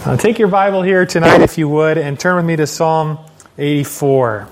Take your Bible here tonight, if you would, and turn with me to Psalm 84.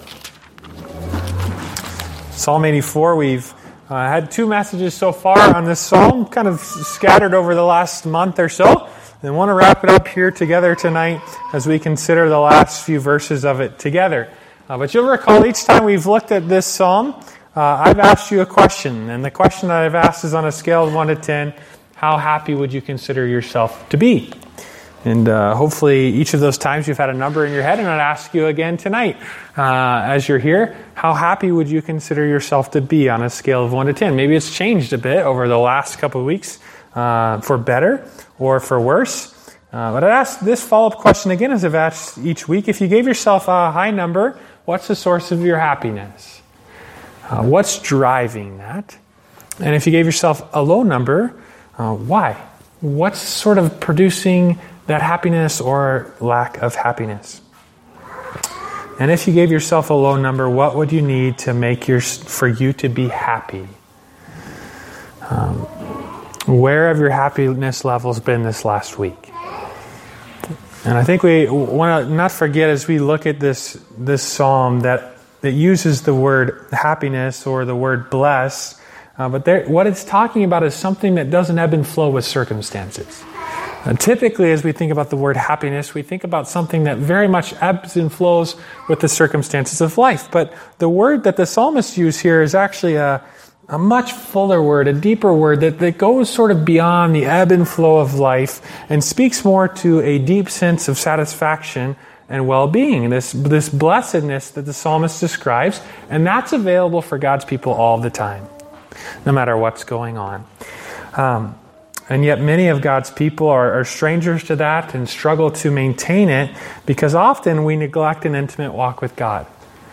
Psalm 84, we've had two messages so far on this psalm, kind of scattered over the last month or so. And want to wrap it up here together tonight as we consider the last few verses of it together. But you'll recall each time we've looked at this psalm, I've asked you a question. And the question that I've asked is on a scale of 1 to 10, how happy would you consider yourself to be? And hopefully each of those times you've had a number in your head, and I'd ask you again tonight as you're here, how happy would you consider yourself to be on a scale of 1 to 10? Maybe it's changed a bit over the last couple of weeks for better or for worse. But I'd ask this follow-up question again as I've asked each week. If you gave yourself a high number, what's the source of your happiness? What's driving that? And if you gave yourself a low number, why? What's sort of producing that happiness or lack of happiness? And if you gave yourself a low number, what would you need to make for you to be happy? Where have your happiness levels been this last week? And I think we want to not forget as we look at this psalm that uses the word happiness or the word bless, but what it's talking about is something that doesn't ebb and flow with circumstances. Typically, as we think about the word happiness, we think about something that very much ebbs and flows with the circumstances of life. But the word that the psalmist used here is actually a much fuller word, a deeper word that goes sort of beyond the ebb and flow of life and speaks more to a deep sense of satisfaction and well-being, this blessedness that the psalmist describes, and that's available for God's people all the time, no matter what's going on. And yet many of God's people are strangers to that and struggle to maintain it because often we neglect an intimate walk with God.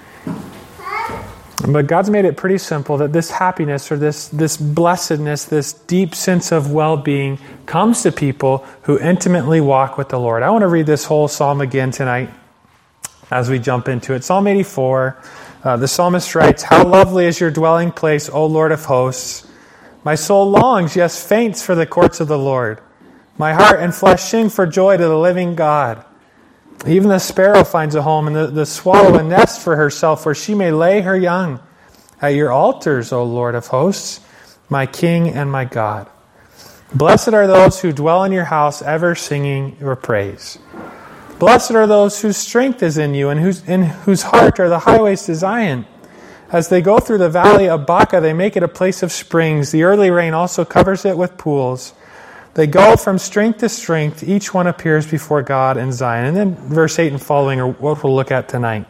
But God's made it pretty simple that this happiness or this blessedness, this deep sense of well-being comes to people who intimately walk with the Lord. I want to read this whole psalm again tonight as we jump into it. Psalm 84, the psalmist writes, "How lovely is your dwelling place, O Lord of hosts! My soul longs, yes, faints for the courts of the Lord. My heart and flesh sing for joy to the living God. Even the sparrow finds a home, and the swallow a nest for herself, where she may lay her young. At your altars, O Lord of hosts, my King and my God. Blessed are those who dwell in your house, ever singing your praise. Blessed are those whose strength is in you, and in whose heart are the highways to Zion. As they go through the valley of Baca, they make it a place of springs. The early rain also covers it with pools. They go from strength to strength. Each one appears before God in Zion." And then verse 8 and following are what we'll look at tonight.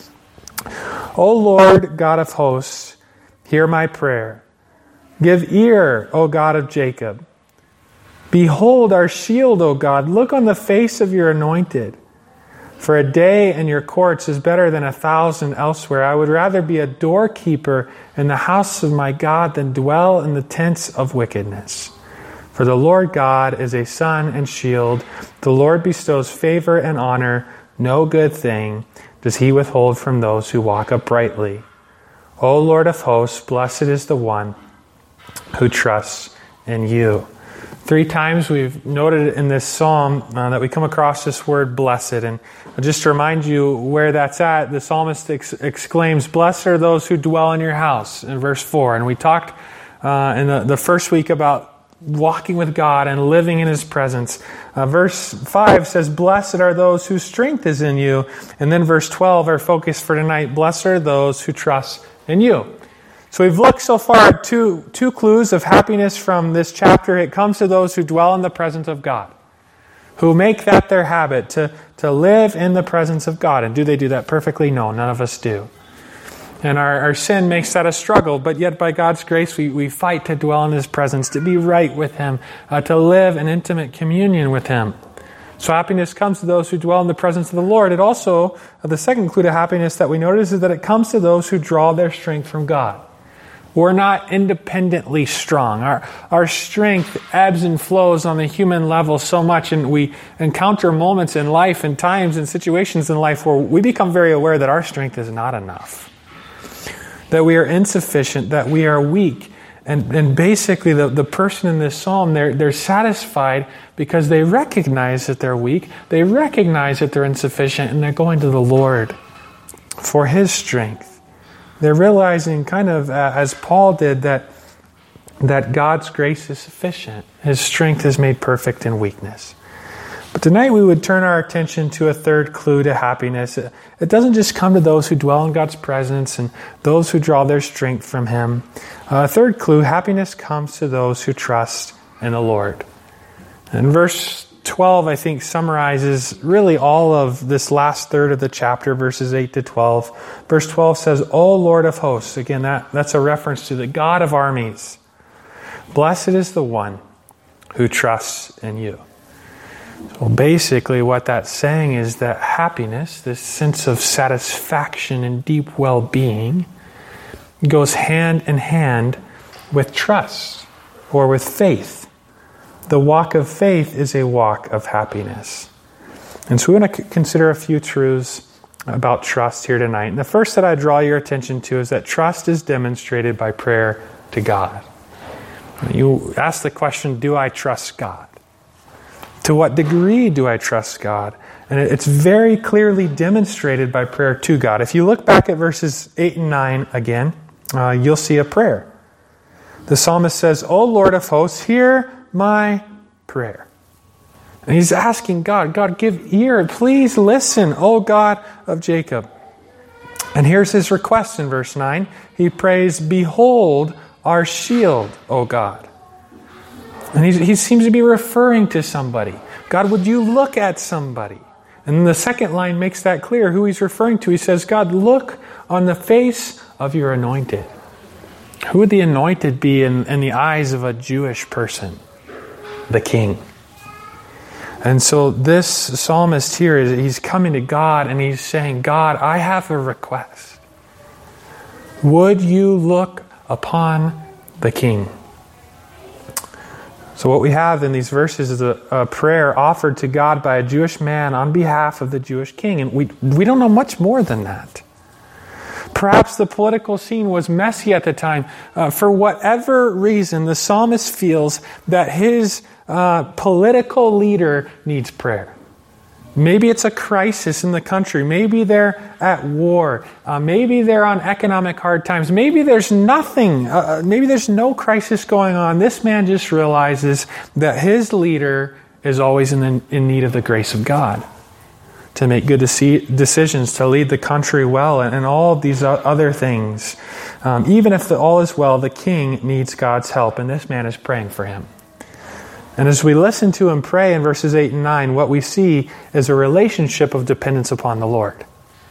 "O Lord, God of hosts, hear my prayer. Give ear, O God of Jacob. Behold our shield, O God. Look on the face of your anointed. For a day in your courts is better than 1,000 elsewhere. I would rather be a doorkeeper in the house of my God than dwell in the tents of wickedness. For the Lord God is a sun and shield. The Lord bestows favor and honor. No good thing does he withhold from those who walk uprightly. O Lord of hosts, blessed is the one who trusts in you." 3 times we've noted in this psalm that we come across this word blessed. And just to remind you where that's at, the psalmist exclaims, "Blessed are those who dwell in your house," in verse 4. And we talked in the first week about walking with God and living in His presence. Verse 5 says, "Blessed are those whose strength is in you." And then verse 12, our focus for tonight, "Blessed are those who trust in you." So we've looked so far at two clues of happiness from this chapter. It comes to those who dwell in the presence of God, who make that their habit to live in the presence of God. And do they do that perfectly? No, none of us do. And our sin makes that a struggle, but yet by God's grace we fight to dwell in His presence, to be right with Him, to live in intimate communion with Him. So happiness comes to those who dwell in the presence of the Lord. It also, the second clue to happiness that we notice is that it comes to those who draw their strength from God. We're not independently strong. Our strength ebbs and flows on the human level so much, and we encounter moments in life and times and situations in life where we become very aware that our strength is not enough, that we are insufficient, that we are weak, And basically the person in this psalm, they're satisfied because they recognize that they're weak, they recognize that they're insufficient, and they're going to the Lord for His strength. They're realizing, kind of as Paul did, that God's grace is sufficient. His strength is made perfect in weakness. But tonight we would turn our attention to a third clue to happiness. It doesn't just come to those who dwell in God's presence and those who draw their strength from Him. A third clue, happiness comes to those who trust in the Lord. And verse 12, I think, summarizes really all of this last third of the chapter, verses 8 to 12. Verse 12 says, O Lord of hosts. Again, that's a reference to the God of armies. Blessed is the one who trusts in you. So basically what that's saying is that happiness, this sense of satisfaction and deep well-being, goes hand in hand with trust or with faith. The walk of faith is a walk of happiness. And so we want to consider a few truths about trust here tonight. And the first that I draw your attention to is that trust is demonstrated by prayer to God. You ask the question, do I trust God? To what degree do I trust God? And it's very clearly demonstrated by prayer to God. If you look back at verses 8 and 9 again, you'll see a prayer. The psalmist says, O Lord of hosts, hear my prayer. And he's asking God, give ear. Please listen, O God of Jacob. And here's his request in verse 9. He prays, behold our shield, O God. And he seems to be referring to somebody. God, would you look at somebody? And the second line makes that clear who he's referring to. He says, God, look on the face of your anointed. Who would the anointed be in the eyes of a Jewish person? The king. And so this psalmist here, he's coming to God and he's saying, God, I have a request. Would you look upon the king? So what we have in these verses is a prayer offered to God by a Jewish man on behalf of the Jewish king. And we don't know much more than that. Perhaps the political scene was messy at the time. For whatever reason, the psalmist feels that his political leader needs prayer. Maybe it's a crisis in the country. Maybe they're at war. Maybe they're on economic hard times. Maybe there's nothing. Maybe there's no crisis going on. This man just realizes that his leader is always in need of the grace of God to make good decisions, to lead the country well, and all these other things. Even if all is well, the king needs God's help, and this man is praying for him. And as we listen to him pray in verses 8 and 9, what we see is a relationship of dependence upon the Lord.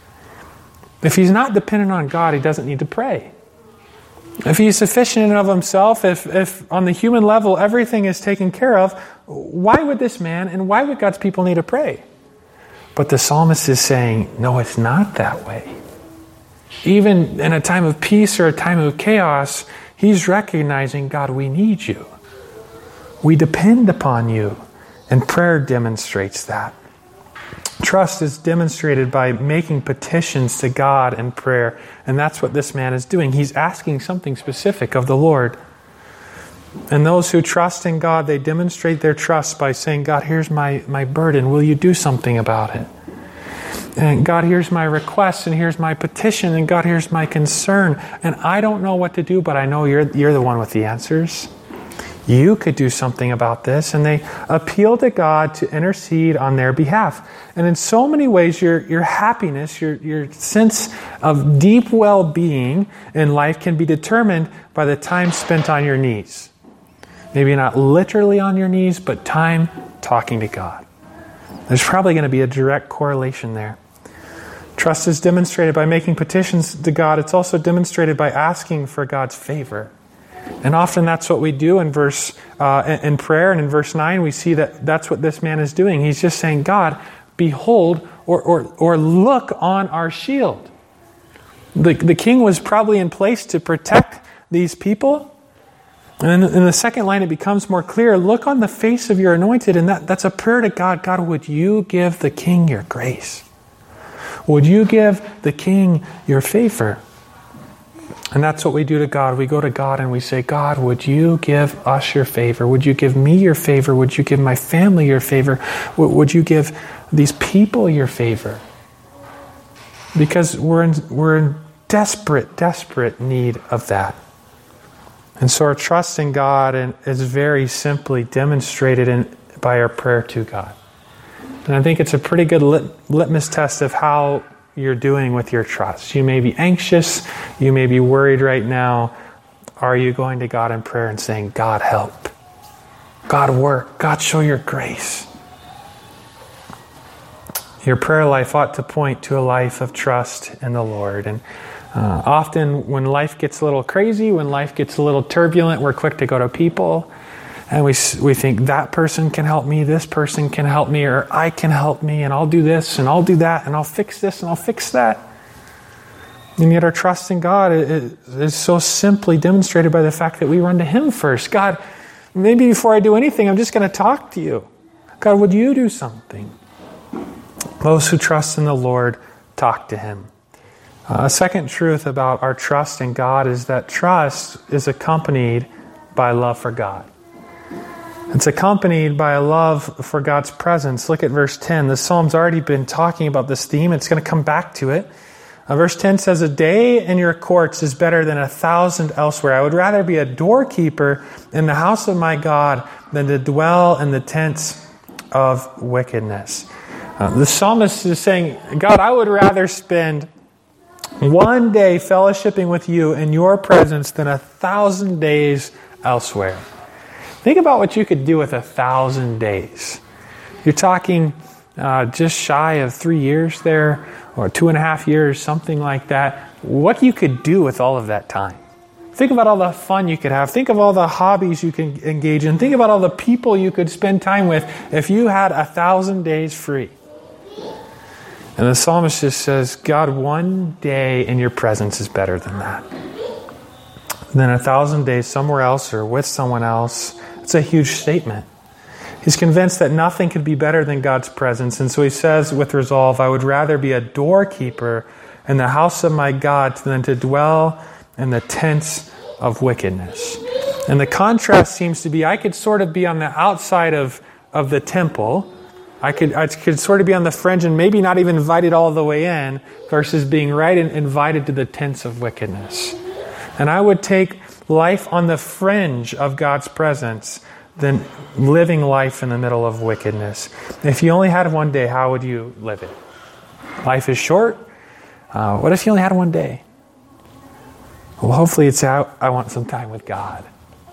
If he's not dependent on God, he doesn't need to pray. If he's sufficient in and of himself, if on the human level everything is taken care of, why would this man and why would God's people need to pray? But the psalmist is saying, no, it's not that way. Even in a time of peace or a time of chaos, he's recognizing, God, we need you. We depend upon you. And prayer demonstrates that. Trust is demonstrated by making petitions to God in prayer. And that's what this man is doing. He's asking something specific of the Lord. And those who trust in God, they demonstrate their trust by saying, God, here's my burden. Will you do something about it? And God, here's my request, and here's my petition, and God, here's my concern. And I don't know what to do, but I know you're the one with the answers. You could do something about this. And they appeal to God to intercede on their behalf. And in so many ways, your happiness, your sense of deep well-being in life can be determined by the time spent on your knees. Maybe not literally on your knees, but time talking to God. There's probably going to be a direct correlation there. Trust is demonstrated by making petitions to God. It's also demonstrated by asking for God's favor. And often that's what we do in in prayer. And in verse 9, we see that that's what this man is doing. He's just saying, God, behold, or look on our shield. The king was probably in place to protect these people. And then in the second line, it becomes more clear. Look on the face of your anointed. And that's a prayer to God. God, would you give the king your grace? Would you give the king your favor? And that's what we do to God. We go to God and we say, God, would you give us your favor? Would you give me your favor? Would you give my family your favor? Would you give these people your favor? Because we're in desperate need of that. And so our trust in God is very simply demonstrated by our prayer to God. And I think it's a pretty good litmus test of how you're doing with your trust. You may be anxious. You may be worried right now. Are you going to God in prayer and saying, God, help. God, work. God, show your grace. Your prayer life ought to point to a life of trust in the Lord. And often when life gets a little crazy, when life gets a little turbulent, we're quick to go to people. And we think that person can help me, this person can help me, or I can help me, and I'll do this, and I'll do that, and I'll fix this, and I'll fix that. And yet our trust in God is so simply demonstrated by the fact that we run to Him first. God, maybe before I do anything, I'm just going to talk to you. God, would you do something? Those who trust in the Lord talk to Him. A second truth about our trust in God is that trust is accompanied by love for God. It's accompanied by a love for God's presence. Look at verse 10. The Psalm's already been talking about this theme. It's going to come back to it. Verse 10 says, a day in your courts is better than 1,000 elsewhere. I would rather be a doorkeeper in the house of my God than to dwell in the tents of wickedness. The psalmist is saying, God, I would rather spend one day fellowshipping with you in your presence than 1,000 days elsewhere. Think about what you could do with 1,000 days. You're talking just shy of 3 years there, or 2.5 years, something like that. What you could do with all of that time. Think about all the fun you could have. Think of all the hobbies you can engage in. Think about all the people you could spend time with if you had 1,000 days free. And the psalmist just says, God, one day in your presence is better than that. Than 1,000 days somewhere else or with someone else. It's a huge statement. He's convinced that nothing could be better than God's presence. And so he says with resolve, I would rather be a doorkeeper in the house of my God than to dwell in the tents of wickedness. And the contrast seems to be, I could sort of be on the outside of the temple. I could sort of be on the fringe and maybe not even invited all the way in, versus being right and invited to the tents of wickedness. And I would take life on the fringe of God's presence than living life in the middle of wickedness. If you only had one day, how would you live it? Life is short. What if you only had one day? Well, hopefully it's out. I want some time with God.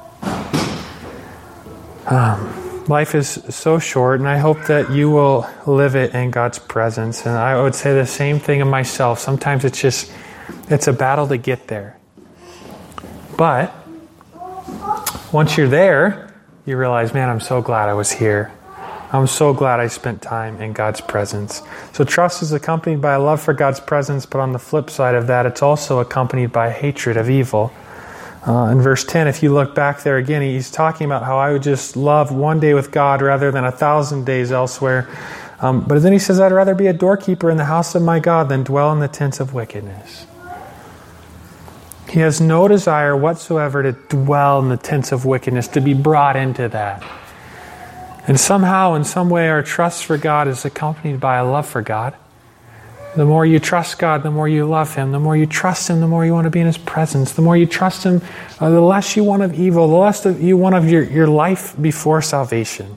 Life is so short, and I hope that you will live it in God's presence. And I would say the same thing of myself. Sometimes it's a battle to get there. But once you're there, you realize, man, I'm so glad I was here. I'm so glad I spent time in God's presence. So trust is accompanied by a love for God's presence, but on the flip side of that, it's also accompanied by hatred of evil. In verse 10, if you look back there again, he's talking about how I would just love one day with God rather than 1,000 days elsewhere. But then he says, I'd rather be a doorkeeper in the house of my God than dwell in the tents of wickedness. He has no desire whatsoever to dwell in the tents of wickedness, to be brought into that. And somehow, in some way, our trust for God is accompanied by a love for God. The more you trust God, the more you love Him. The more you trust Him, the more you want to be in His presence. The more you trust Him, the less you want of evil, the less you want of your life before salvation.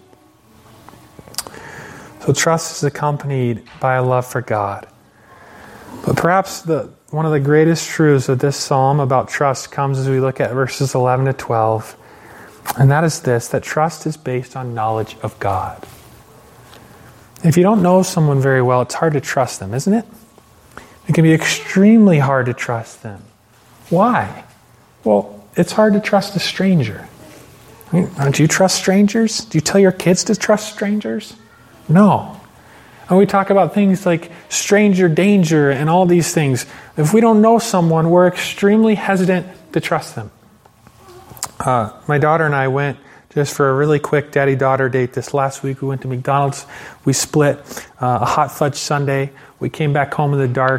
So trust is accompanied by a love for God. But perhaps one of the greatest truths of this psalm about trust comes as we look at verses 11 to 12. And that is this, that trust is based on knowledge of God. If you don't know someone very well, it's hard to trust them, isn't it? It can be extremely hard to trust them. Why? Well, it's hard to trust a stranger. Do you trust strangers? Do you tell your kids to trust strangers? No. And we talk about things like stranger danger and all these things. If we don't know someone, we're extremely hesitant to trust them. My daughter and I went just for a really quick daddy-daughter date this last week. We went to McDonald's. We split a hot fudge sundae. We came back home in the dark.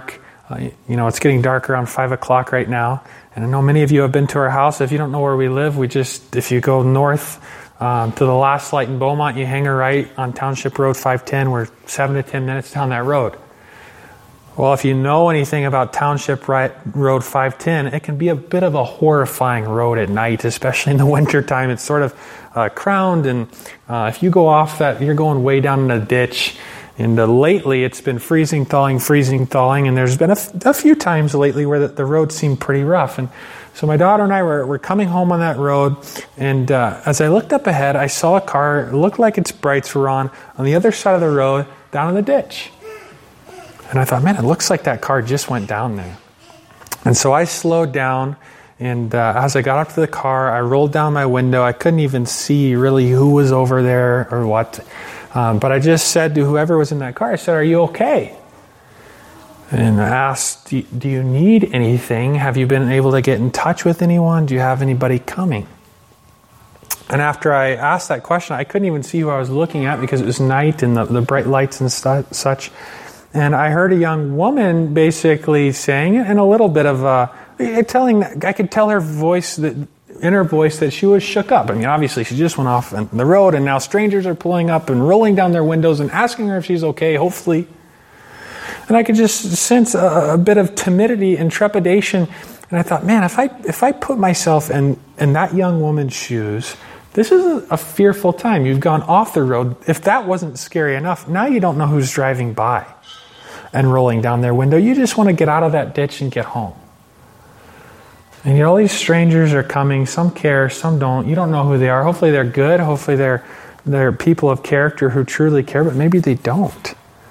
It's getting dark around 5 o'clock right now. And I know many of you have been to our house. If you don't know where we live, if you go north to the last light in Beaumont, you hang a right on Township Road 510. We're 7 to 10 minutes down that road. Well, if you know anything about Township Road 510, it can be a bit of a horrifying road at night, especially in the wintertime. It's sort of crowned, and if you go off that, you're going way down in a ditch. And lately, it's been freezing, thawing, and there's been a few times lately where the road seemed pretty rough. And so my daughter and I were coming home on that road, and as I looked up ahead, I saw a car. It looked like its brights were on the other side of the road, down in the ditch. And I thought, man, it looks like that car just went down there. And so I slowed down, and as I got up to the car, I rolled down my window. I couldn't even see really who was over there or what. But I just said to whoever was in that car, I said, "Are you okay?" And I asked, do you need anything? Have you been able to get in touch with anyone? Do you have anybody coming? And after I asked that question, I couldn't even see who I was looking at because it was night and the bright lights and such. And I heard a young woman basically saying it in a little bit of I could tell her voice, in her voice, that she was shook up. I mean, obviously she just went off on the road, and now strangers are pulling up and rolling down their windows and asking her if she's okay, hopefully. And I could just sense a bit of timidity and trepidation. And I thought, man, if I put myself in that young woman's shoes, this is a fearful time. You've gone off the road. If that wasn't scary enough, now you don't know who's driving by and rolling down their window. You just want to get out of that ditch and get home. And all these strangers are coming. Some care, some don't. You don't know who they are. Hopefully they're good. Hopefully they're people of character who truly care, but maybe they don't.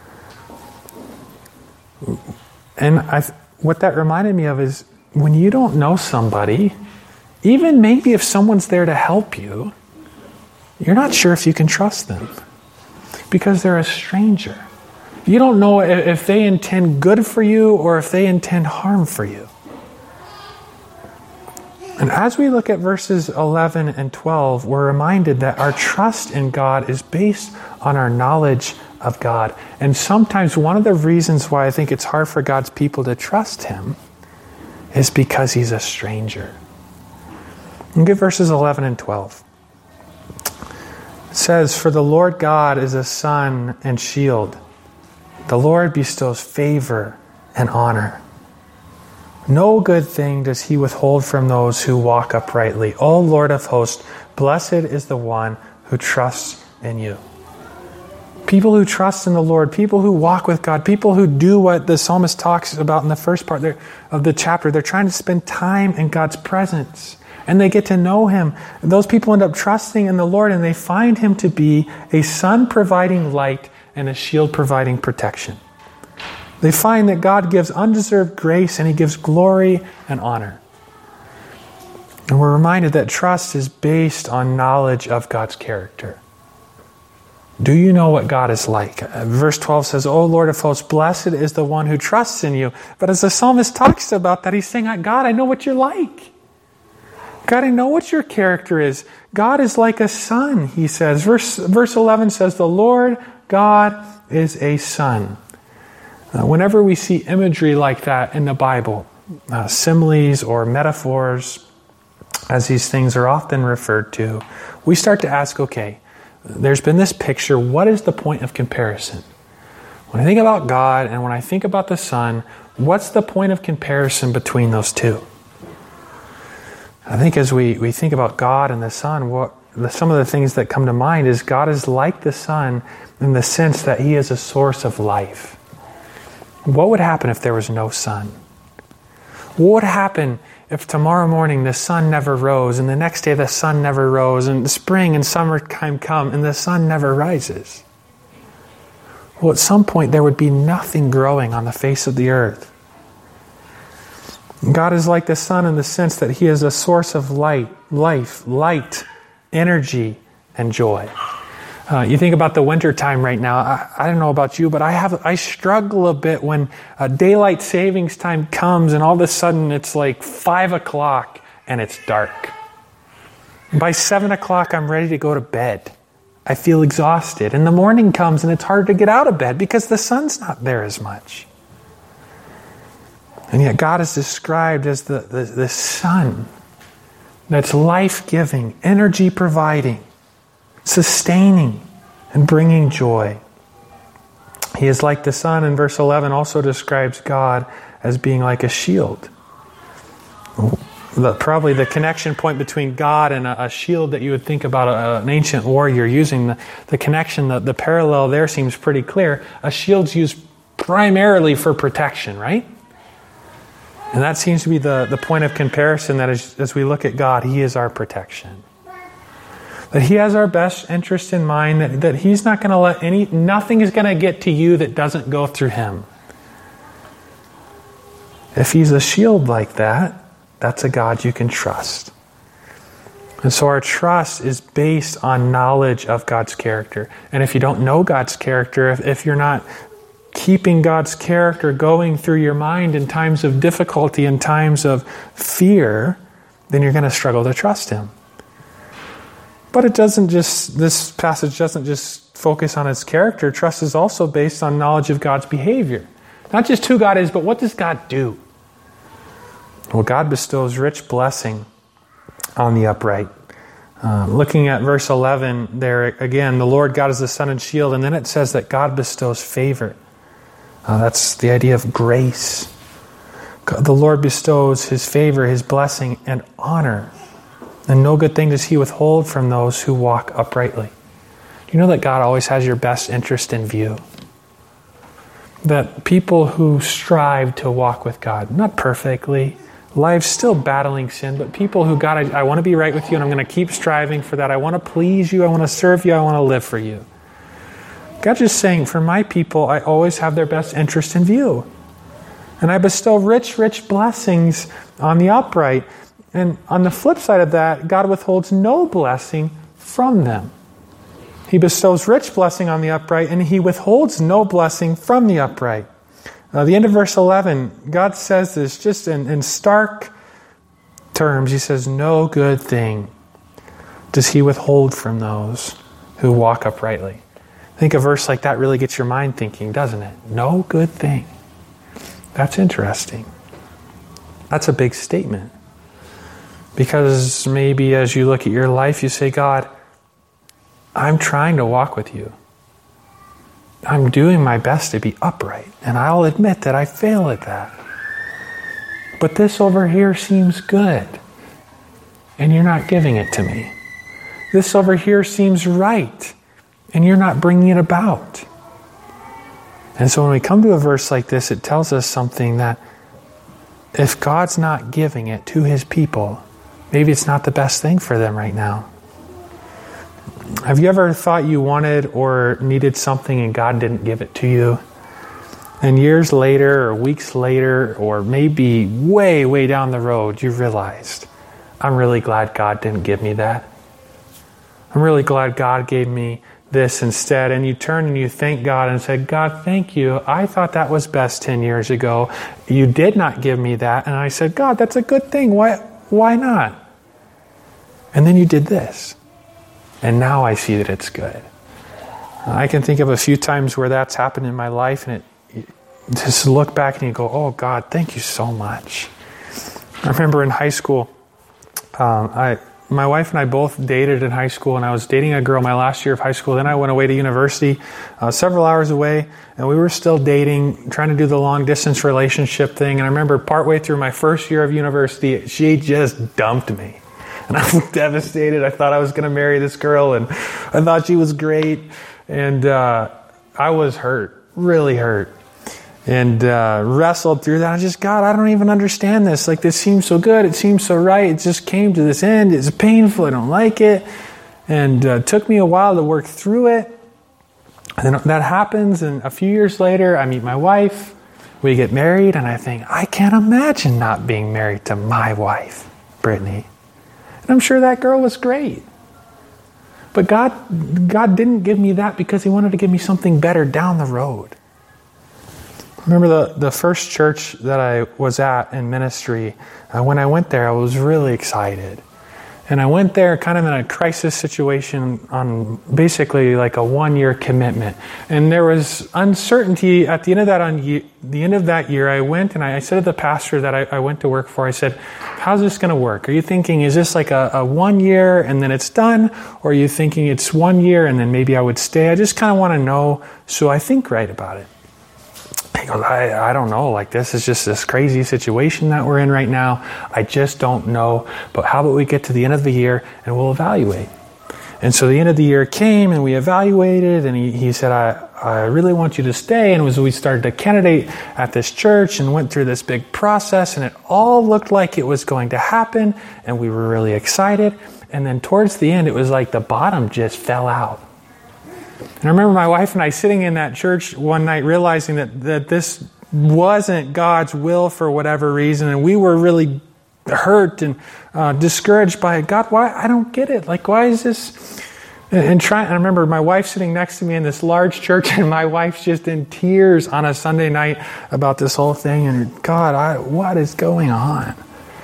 And what that reminded me of is when you don't know somebody, even maybe if someone's there to help you, you're not sure if you can trust them because they're a stranger. You don't know if they intend good for you or if they intend harm for you. And as we look at verses 11 and 12, we're reminded that our trust in God is based on our knowledge of God. And sometimes one of the reasons why I think it's hard for God's people to trust Him is because He's a stranger. Look at verses 11 and 12. It says, "For the Lord God is a sun and shield. The Lord bestows favor and honor. No good thing does He withhold from those who walk uprightly. O Lord of hosts, blessed is the one who trusts in you." People who trust in the Lord, people who walk with God, people who do what the psalmist talks about in the first part of the chapter. They're trying to spend time in God's presence, and they get to know Him. And those people end up trusting in the Lord, and they find Him to be a sun providing light and a shield providing protection. They find that God gives undeserved grace and He gives glory and honor. And we're reminded that trust is based on knowledge of God's character. Do you know what God is like? Verse 12 says, "O Lord of hosts, blessed is the one who trusts in you." But as the psalmist talks about that, he's saying, God, I know what you're like. God, I know what your character is. God is like a sun, he says. Verse 11 says, "The Lord God is a sun." Whenever we see imagery like that in the Bible, similes or metaphors, as these things are often referred to, we start to ask, okay, there's been this picture. What is the point of comparison? When I think about God and when I think about the sun, what's the point of comparison between those two? I think as we think about God and the sun, some of the things that come to mind is God is like the sun in the sense that He is a source of life. What would happen if there was no sun? What would happen if tomorrow morning the sun never rose, and the next day the sun never rose, and spring and summertime come and the sun never rises? Well, at some point there would be nothing growing on the face of the earth. God is like the sun in the sense that He is a source of light, energy, and joy. You think about the winter time right now. I don't know about you, but I struggle a bit when daylight savings time comes and all of a sudden it's like 5 o'clock and it's dark. By 7 o'clock, I'm ready to go to bed. I feel exhausted. And the morning comes and it's hard to get out of bed because the sun's not there as much. And yet God is described as the sun that's life-giving, energy-providing, sustaining, and bringing joy. He is like the sun in verse 11, also describes God as being like a shield. Probably the connection point between God and a shield that you would think about an ancient warrior using, the connection, the parallel there seems pretty clear. A shield's used primarily for protection, right? And that seems to be the point of comparison, that as we look at God, He is our protection. That He has our best interest in mind, that He's not going to let nothing is going to get to you that doesn't go through Him. If He's a shield like that, that's a God you can trust. And so our trust is based on knowledge of God's character. And if you don't know God's character, if you're not keeping God's character going through your mind in times of difficulty, in times of fear, then you're going to struggle to trust Him. But this passage doesn't just focus on His character. Trust is also based on knowledge of God's behavior. Not just who God is, but what does God do? Well, God bestows rich blessing on the upright. Looking at verse 11 there, again, the Lord God is the sun and shield, and then it says that God bestows favor. That's the idea of grace. The Lord bestows His favor, His blessing, and honor. And no good thing does He withhold from those who walk uprightly. Do you know that God always has your best interest in view? That people who strive to walk with God, not perfectly, life's still battling sin, but people who, God, I want to be right with You, and I'm going to keep striving for that. I want to please You. I want to serve You. I want to live for You. God's just saying, for my people, I always have their best interest in view. And I bestow rich, rich blessings on the upright. And on the flip side of that, God withholds no blessing from them. He bestows rich blessing on the upright, and He withholds no blessing from the upright. The end of verse 11, God says this just in stark terms. He says, no good thing does He withhold from those who walk uprightly. I think a verse like that really gets your mind thinking, doesn't it? No good thing. That's interesting. That's a big statement. Because maybe as you look at your life, you say, God, I'm trying to walk with You. I'm doing my best to be upright. And I'll admit that I fail at that. But this over here seems good. And You're not giving it to me. This over here seems right. And You're not bringing it about. And so when we come to a verse like this, it tells us something, that if God's not giving it to His people, maybe it's not the best thing for them right now. Have you ever thought you wanted or needed something and God didn't give it to you? And years later or weeks later or maybe way, way down the road, you realized, I'm really glad God didn't give me that. I'm really glad God gave me this instead. And you turn and you thank God and say, God, thank You. I thought that was best 10 years ago. You did not give me that. And I said, God, that's a good thing. Why not? And then You did this. And now I see that it's good. I can think of a few times where that's happened in my life, and it just look back and you go, oh God, thank You so much. I remember in high school, my wife and I both dated in high school, and I was dating a girl my last year of high school. Then I went away to university, several hours away, and we were still dating, trying to do the long distance relationship thing. And I remember partway through my first year of university, she just dumped me. And I was devastated. I thought I was going to marry this girl, and I thought she was great. And I was hurt, really hurt. And wrestled through that. God, I don't even understand this. Like, this seems so good. It seems so right. It just came to this end. It's painful. I don't like it. And it took me a while to work through it. And then that happens. And a few years later, I meet my wife. We get married. And I think, I can't imagine not being married to my wife, Brittany. And I'm sure that girl was great. But God didn't give me that because He wanted to give me something better down the road. I remember the first church that I was at in ministry. When I went there, I was really excited. And I went there kind of in a crisis situation on basically like a 1-year commitment. And there was uncertainty at the end of that year. I went and I said to the pastor that I went to work for, I said, how's this going to work? Are you thinking, is this like a 1 year and then it's done? Or are you thinking it's 1 year and then maybe I would stay? I just kind of want to know so I think right about it. He goes, I don't know, like this is just this crazy situation that we're in right now. I just don't know. But how about we get to the end of the year and we'll evaluate. And so the end of the year came and we evaluated and he said, I really want you to stay. And we started to candidate at this church and went through this big process and it all looked like it was going to happen and we were really excited. And then towards the end, it was like the bottom just fell out. And I remember my wife and I sitting in that church one night realizing that this wasn't God's will for whatever reason. And we were really hurt and discouraged by it. God, why? I don't get it. Like, why is this? And I remember my wife sitting next to me in this large church and my wife's just in tears on a Sunday night about this whole thing. And God, what is going on?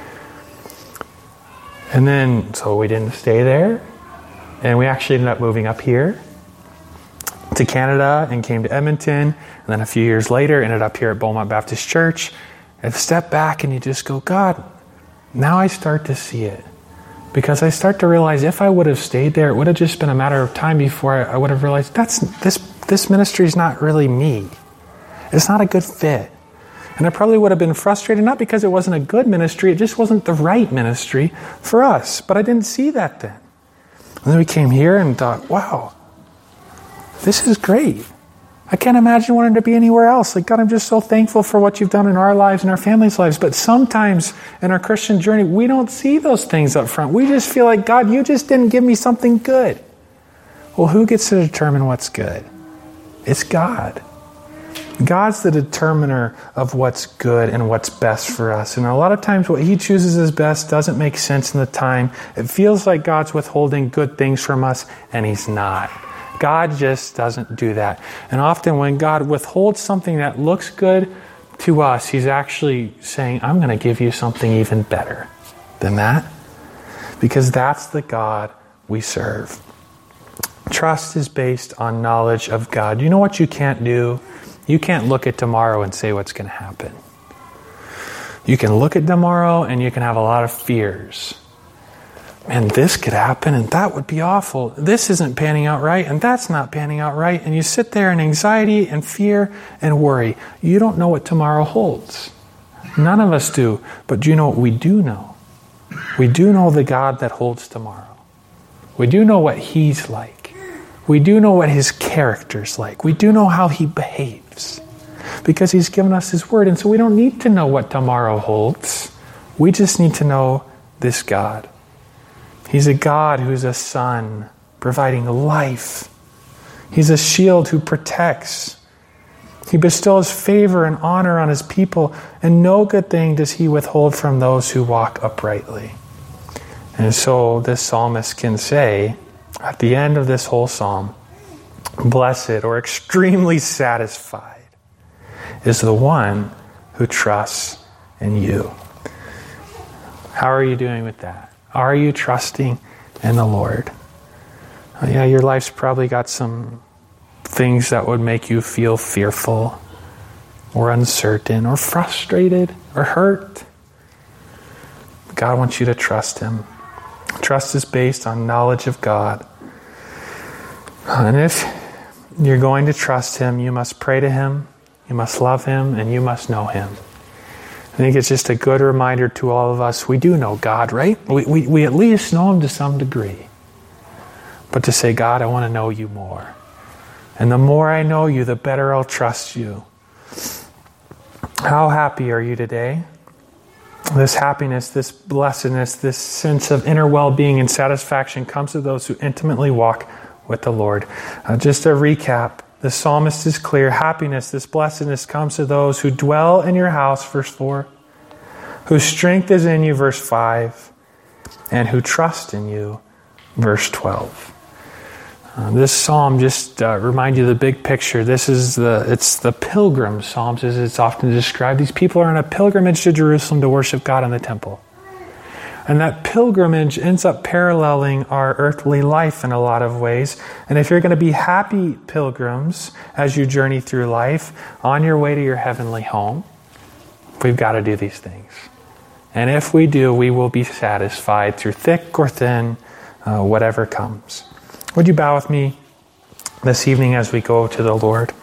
And then, so we didn't stay there. And we actually ended up moving up here to Canada and came to Edmonton. And then a few years later, ended up here at Beaumont Baptist Church. And step back and you just go, God, now I start to see it. Because I start to realize if I would have stayed there, it would have just been a matter of time before I would have realized this ministry is not really me. It's not a good fit. And I probably would have been frustrated, not because it wasn't a good ministry, it just wasn't the right ministry for us. But I didn't see that then. And then we came here and thought, wow, this is great. I can't imagine wanting to be anywhere else. Like, God, I'm just so thankful for what you've done in our lives and our families' lives. But sometimes in our Christian journey, we don't see those things up front. We just feel like, God, you just didn't give me something good. Well, who gets to determine what's good? It's God. God's the determiner of what's good and what's best for us. And a lot of times what he chooses as best doesn't make sense in the time. It feels like God's withholding good things from us, and he's not. God just doesn't do that. And often when God withholds something that looks good to us, he's actually saying, I'm going to give you something even better than that. Because that's the God we serve. Trust is based on knowledge of God. You know what you can't do? You can't look at tomorrow and say what's going to happen. You can look at tomorrow and you can have a lot of fears. And this could happen and that would be awful. This isn't panning out right and that's not panning out right. And you sit there in anxiety and fear and worry. You don't know what tomorrow holds. None of us do. But do you know what we do know? We do know the God that holds tomorrow. We do know what he's like. We do know what his character's like. We do know how he behaves. Because he's given us his word. And so we don't need to know what tomorrow holds. We just need to know this God. He's a God who's a son, providing life. He's a shield who protects. He bestows favor and honor on his people, and no good thing does he withhold from those who walk uprightly. And so this psalmist can say, at the end of this whole psalm, blessed or extremely satisfied is the one who trusts in you. How are you doing with that? Are you trusting in the Lord? Yeah, your life's probably got some things that would make you feel fearful or uncertain or frustrated or hurt. God wants you to trust him. Trust is based on knowledge of God. And if you're going to trust him, you must pray to him, you must love him, and you must know him. I think it's just a good reminder to all of us. We do know God, right? We at least know him to some degree. But to say, God, I want to know you more. And the more I know you, the better I'll trust you. How happy are you today? This happiness, this blessedness, this sense of inner well-being and satisfaction comes to those who intimately walk with the Lord. Just a recap. The psalmist is clear. Happiness, this blessedness comes to those who dwell in your house, verse 4, whose strength is in you, verse 5, and who trust in you, verse 12. This psalm just reminds you of the big picture. It's the pilgrim psalms, as it's often described. These people are on a pilgrimage to Jerusalem to worship God in the temple. And that pilgrimage ends up paralleling our earthly life in a lot of ways. And if you're going to be happy pilgrims as you journey through life on your way to your heavenly home, we've got to do these things. And if we do, we will be satisfied through thick or thin, whatever comes. Would you bow with me this evening as we go to the Lord?